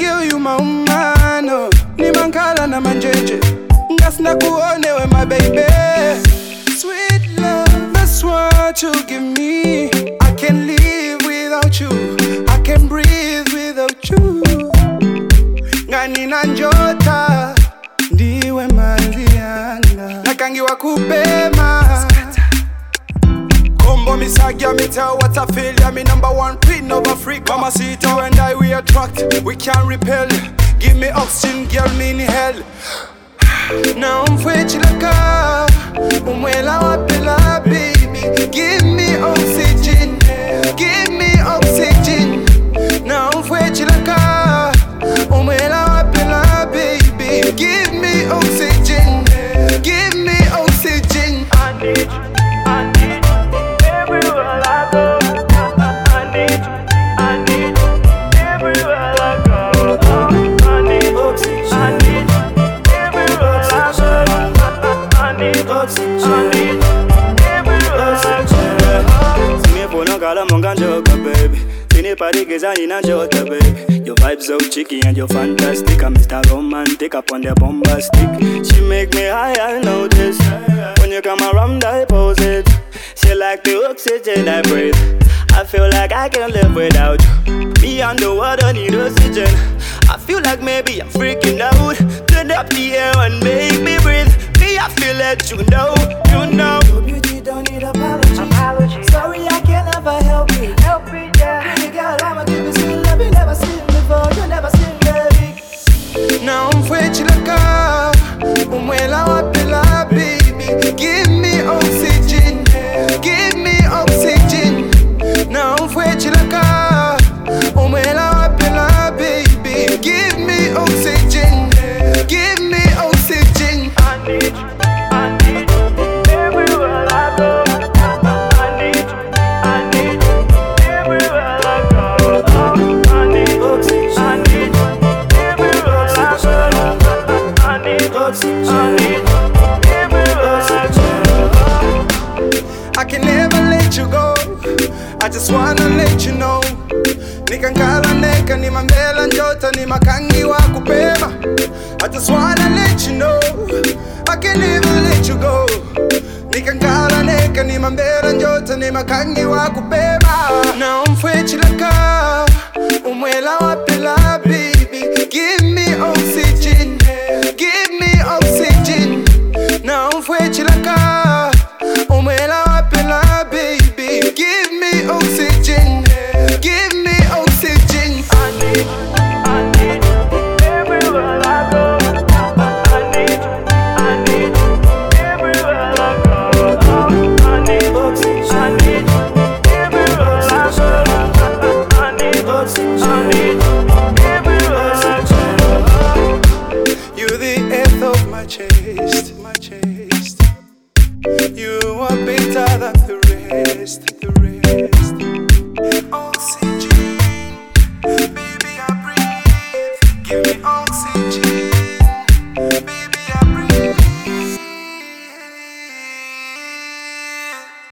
girl, you my woman, oh. Ni mankala na manjeje. Ngasna kuonewe, my baby. Sweet love, that's what you give me. I can't live without you. I can't breathe without you. Ngani nanjota, ndiwe manziana. Nakangiwa kupema. Combo misagya, me tell what I feel. Yeah, me number one queen of Africa. Mama see it, you and I, we attract. We can't repel. Give me oxygen, girl, me in hell. Now I'm chilaka, umwela wapela, baby. Give me oxygen, give me oxygen. Now I'm chilaka, umwela wapela, baby. Give me oxygen, give me oxygen. I need you, I need you everywhere I go. I need you everywhere I go. I need oxygen, I need you. Baby, fini party gizani na jota, baby. Your vibe so cheeky and you're fantastic. I'm Mr. Romantic upon the bombastic. She make me high, I know this. When you come around, I pose it. She like the oxygen I breathe. I feel like I can't live without you. Me underwater need oxygen. I feel like maybe I'm freaking out. Turn up the air and make me breathe. Me, I feel that you know, you know. Your beauty don't need apology. Sorry, I can never help it. Yeah. Pretty girl, I'ma give you sweet love you never seen before. You never seen, baby. Now I'm chilaka, umwela wapela, baby. Give me oxygen, give me oxygen. Now I'm chilaka, umwela wapela, baby. Give me oxygen, give me oxygen. I need you everywhere I go. I need you everywhere I go. I need oxygen, everywhere I go. I need oxygen, everywhere I go. I can never let you go. I just wanna let you know. Nikankala neka ni mambela njota ni makangi wa kupema. I just wanna let you know. I can never let you go. Nikankala neka ni mambela njota ni makangi wa kupema. Now I'm chilaka, umwela wapela, baby. Give me oxygen, give me oxygen. Now I'm chilaka, umwela wapela, baby. Give me oxygen, give me oxygen. I need you everywhere I go. I need you everywhere I go. I need oxygen, everywhere I go. I need oxygen.